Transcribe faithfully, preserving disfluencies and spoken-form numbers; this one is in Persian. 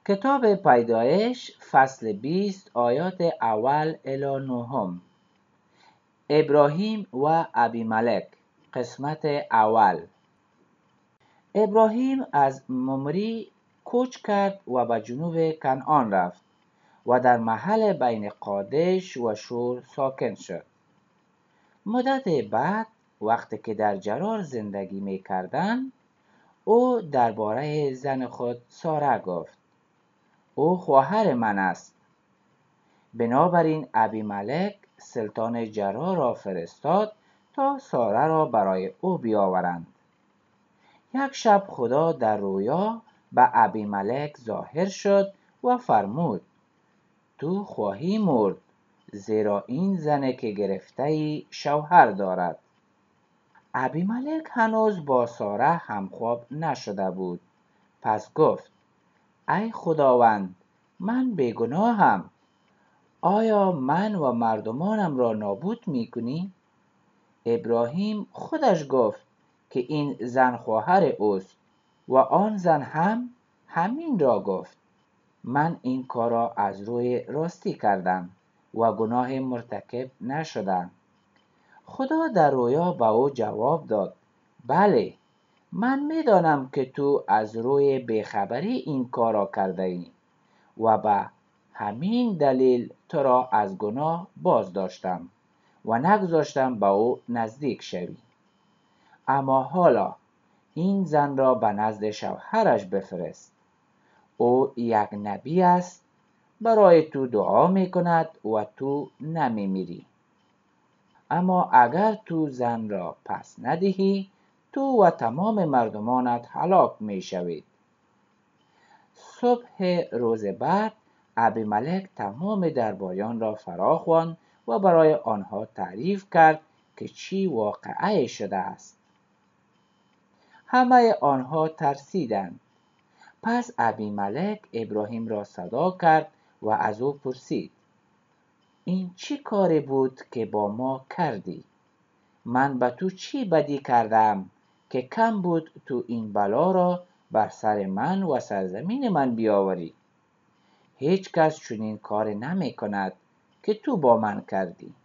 کتاب پیدایش فصل بیست آیات اول الی نهم. ابراهیم و ابیملک. قسمت اول. ابراهیم از ممری کوچ کرد و به جنوب کنعان رفت و در محل بین قادش و شور ساکن شد. مدت بعد وقتی که در جرار زندگی می کردند، او درباره زن خود ساره گفت: او خواهر من است. بنابراین ابیملک سلطان جرار را فرستاد تا ساره را برای او بیاورند. یک شب خدا در رویا به ابیملک ظاهر شد و فرمود: تو خواهی مرد، زیرا این زنی که گرفته ای شوهر دارد. ابیملک هنوز با ساره همخواب نشده بود، پس گفت: ای خداوند، من بیگناهم. آیا من و مردمانم را نابود می کنی؟ ابراهیم خودش گفت که این زن خواهر اوست و آن زن هم همین را گفت. من این کار را از روی راستی کردم و گناه مرتکب نشدم. خدا در رویا به او جواب داد: بله، من می دانم که تو از روی بیخبری این کار را کرده ای و به همین دلیل تو را از گناه باز داشتم و نگذاشتم به او نزدیک شوی. اما حالا این زن را به نزد شوهرش بفرست. او یک نبی است، برای تو دعا می کند و تو نمی میری. اما اگر تو زن را پس ندهی، تو و تمام مردمانت هلاک می شوید. صبح روز بعد ابیملک تمام درباریان را فرا خواند و برای آنها تعریف کرد که چی واقعه شده است. همه آنها ترسیدند. پس ابیملک ابراهیم را صدا کرد و از او پرسید: این چی کاری بود که با ما کردی؟ من به تو چی بدی کردم که کم بود تو این بلا را بر سر من و سرزمین من بیاوری؟ هیچ کس چنین کار نمی کند که تو با من کردی.